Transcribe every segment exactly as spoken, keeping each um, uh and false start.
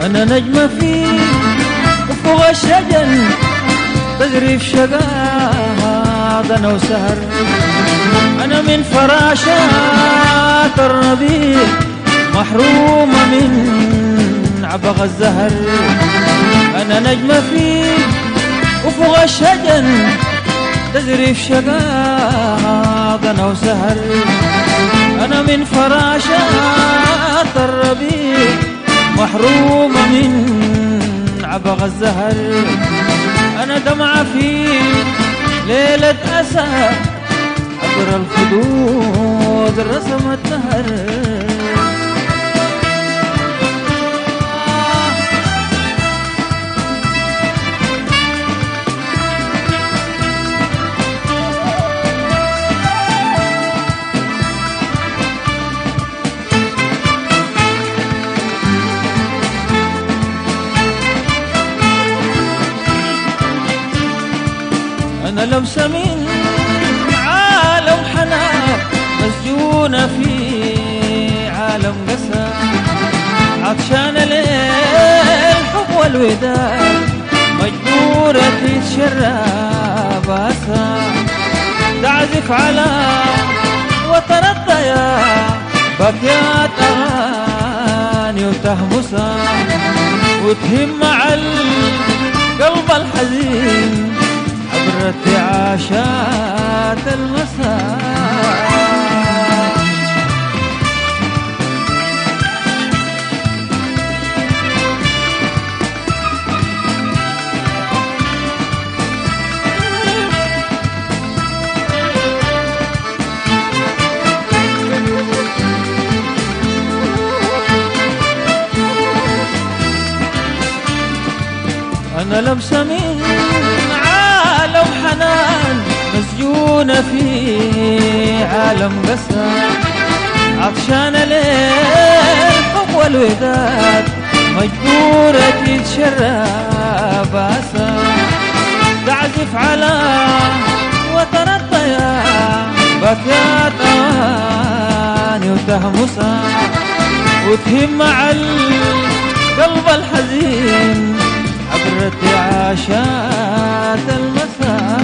أنا نجمة في أفق الشجر تجري في شقاها ضنا وسهر. أنا من فراشات الربيع محرومة من عبق الزهر. أنا نجمة في أفق الشجر تجري في شقاها ضنا وسهر. أنا من فراشات الربيع محرومة من عبق الزهر. أنا دمعة في ليلة أسى عبر الخدود رسمت نهر. أنا لمسة من عالم حنان مسجونة في عالم قسى. عطشانة للحب والوداد مجبورة تتشرب أسى. تعزف على وتر الضياع باكيات أغاني وتهمسها وتهم مع القلب الحزين عبر ارتعاشات المساء. أنا لمسة من عالم حنان مسجونة في عالم قسى. عطشانة للحب والوداد مجبورة تتشرب أسى. تعزف على وتر الضياع باكيات أغاني وتهمسها وتهم مع القلب الحزين عبر ارتعاشات المساء.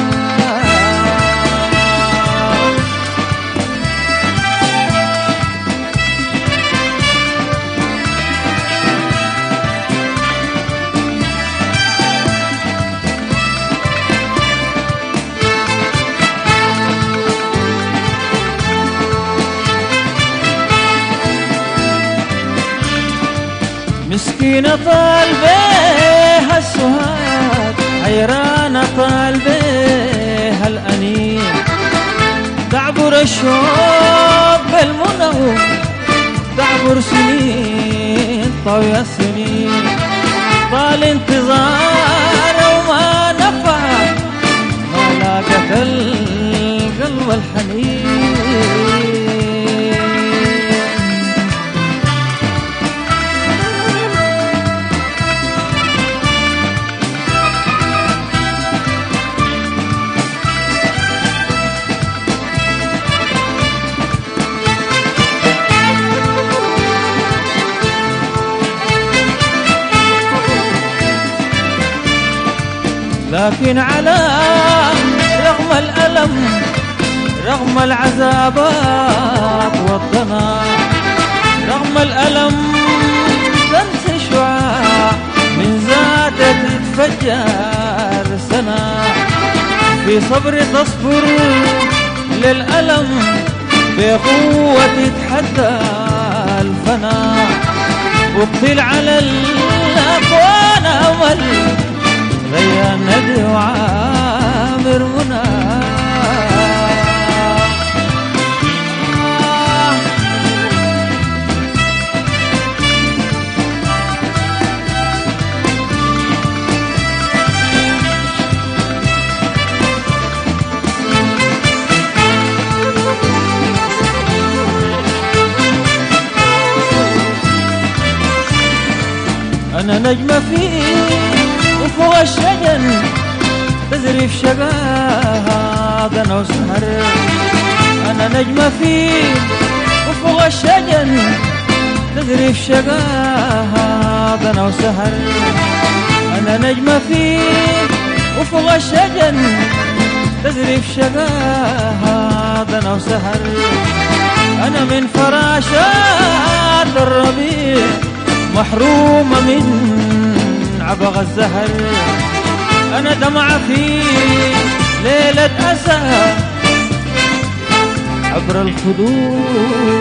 مسكينة طالبيها السهاد حيرانة طالبيها الأنين. تعبر الشوق بالمنى تعبر سنين طوي السنين. طال انتظار وما نفع ما لاقت القلب الحنين. لكن على رغم الألم رغم العذابات والضنا رغم الألم تنسى شعاع من ذاتها تتفجر سنة. في صبر تصبر للألم بقوة تتحدى الفنا. وقتل على الأكوان أمل غير ندي وعامر منى. أنا نجمة في أفق الشجر تزري في شقاها ضنا وسهر. أنا نجمة في أفق الشجر تزري في شقاها ضنا وسهر. أنا نجمة في أفق الشجن تزري في شقاها ضنا وسهر. أنا من فراشات الربيع محرومة من عبغ الزهر. أنا دمعة في ليلة أسى عبر الخدود